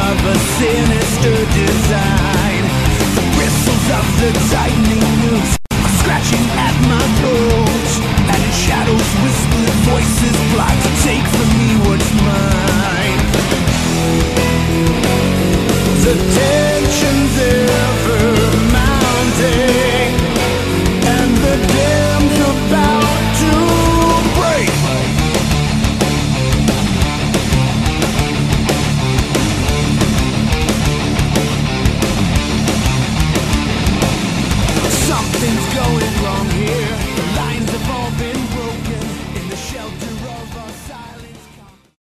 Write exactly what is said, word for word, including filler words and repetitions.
of a sinister design. The bristles of the tightening noose are scratching at my throat, and in shadows whispered voices plot to take from me what's mine. The tension's ever mounting, and the damned about to break. Something's going